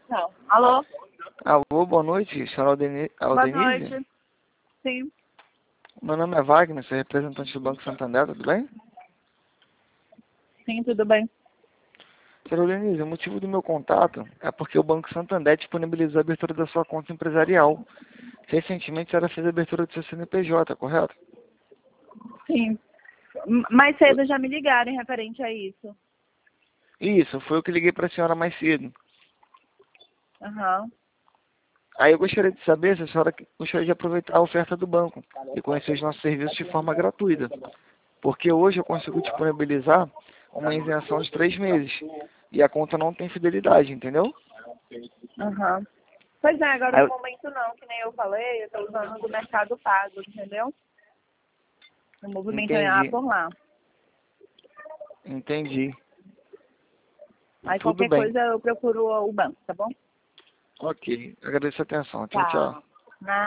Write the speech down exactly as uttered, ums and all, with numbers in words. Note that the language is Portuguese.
Não. Alô? Alô, boa noite, senhora Aldeni- Boa Aldenise? noite. Sim. Meu nome é Wagner, sou representante do Banco Santander, tudo bem? Sim, tudo bem. Senhora Aldenise, o motivo do meu contato é porque o Banco Santander disponibilizou a abertura da sua conta empresarial. Recentemente, a senhora fez a abertura do seu C N P J, correto? Sim. M- Mais cedo já me ligaram em referente a isso. Isso, foi o que liguei para a senhora mais cedo. Aham. Aí eu gostaria de saber se a senhora gostaria de aproveitar a oferta do banco e conhecer os nossos serviços de forma gratuita. Porque hoje eu consigo disponibilizar uma isenção de três meses. E a conta não tem fidelidade, entendeu? Aham. Pois é, agora Aí no eu- momento não, que nem eu falei, eu tô usando do Mercado Pago, entendeu? O movimento é A Entendi, por lá. entendi. Aí Tudo qualquer bem. coisa eu procuro o banco, tá bom? Ok, agradeço a atenção. Tchau, tchau. Tá. Na